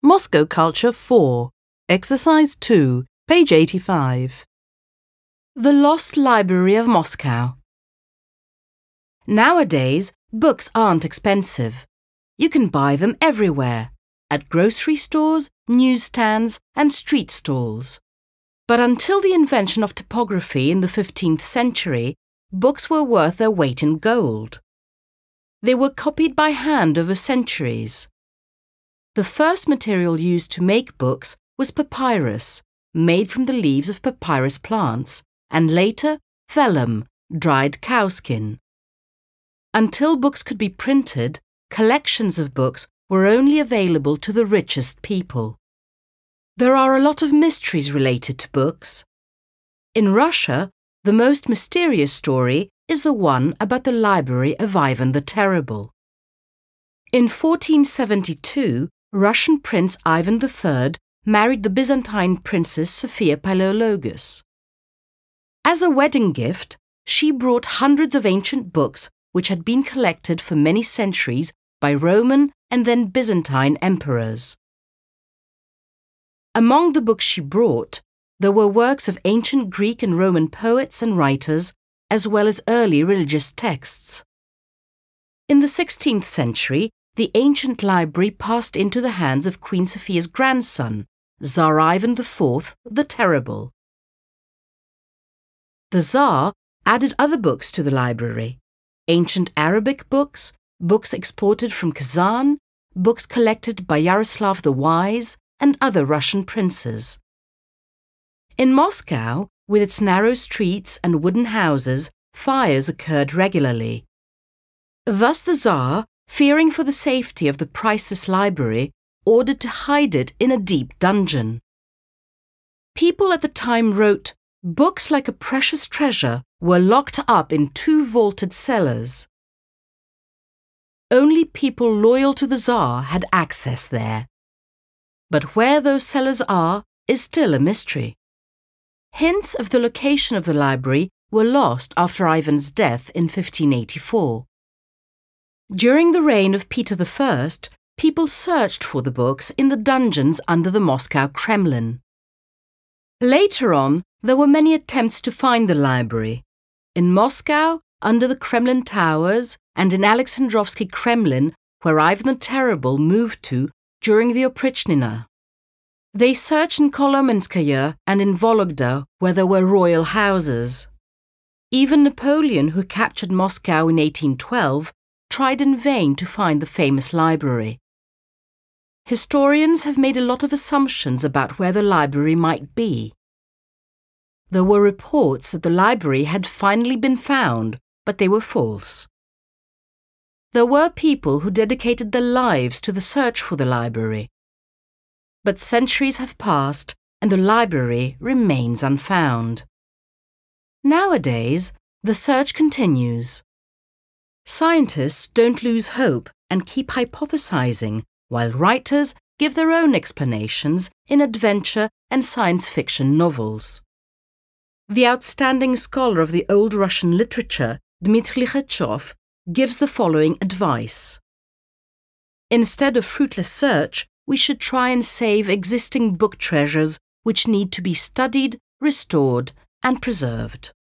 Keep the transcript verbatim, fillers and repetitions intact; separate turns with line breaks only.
Moscow Culture four, Exercise two, page eighty-five.
The Lost Library of Moscow. Nowadays, books aren't expensive. You can buy them everywhere, at grocery stores, newsstands, and street stalls. But until the invention of typography in the fifteenth century, books were worth their weight in gold. They were copied by hand over centuries. The first material used to make books was papyrus, made from the leaves of papyrus plants, and later vellum, dried cowskin. Until books could be printed, collections of books were only available to the richest people. There are a lot of mysteries related to books. In Russia, the most mysterious story is the one about the library of Ivan the Terrible. In fourteen seventy-two, Russian Prince Ivan the Third married the Byzantine princess Sophia Palaiologos. As a wedding gift, she brought hundreds of ancient books which had been collected for many centuries by Roman and then Byzantine emperors. Among the books she brought, there were works of ancient Greek and Roman poets and writers, as well as early religious texts. In the sixteenth century, the ancient library passed into the hands of Queen Sophia's grandson, Tsar Ivan the Fourth, the Terrible. The Tsar added other books to the library: ancient Arabic books, books exported from Kazan, books collected by Yaroslav the Wise, and other Russian princes. In Moscow, with its narrow streets and wooden houses, fires occurred regularly. Thus the Tsar, fearing for the safety of the priceless library, ordered to hide it in a deep dungeon. People at the time wrote, "Books like a precious treasure were locked up in two vaulted cellars." Only people loyal to the Tsar had access there. But where those cellars are is still a mystery. Hints of the location of the library were lost after Ivan's death in fifteen eighty-four. During the reign of Peter the First, people searched for the books in the dungeons under the Moscow Kremlin. Later on, there were many attempts to find the library. In Moscow, under the Kremlin towers, and in Alexandrovsky Kremlin, where Ivan the Terrible moved to during the Oprichnina. They searched in Kolomenskaya and in Vologda, where there were royal houses. Even Napoleon, who captured Moscow in eighteen twelve, tried in vain to find the famous library. Historians have made a lot of assumptions about where the library might be. There were reports that the library had finally been found, but they were false. There were people who dedicated their lives to the search for the library. But centuries have passed and the library remains unfound. Nowadays, the search continues. Scientists don't lose hope and keep hypothesizing, while writers give their own explanations in adventure and science fiction novels. The outstanding scholar of the Old Russian literature, Dmitry Likhachov, gives the following advice. Instead of fruitless search, we should try and save existing book treasures which need to be studied, restored, and preserved.